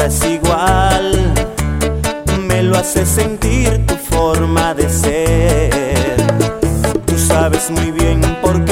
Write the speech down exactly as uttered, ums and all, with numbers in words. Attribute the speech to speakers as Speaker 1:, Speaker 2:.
Speaker 1: nada es igual. Me lo hace sentir tu forma de ser. Tú sabes muy bien por qué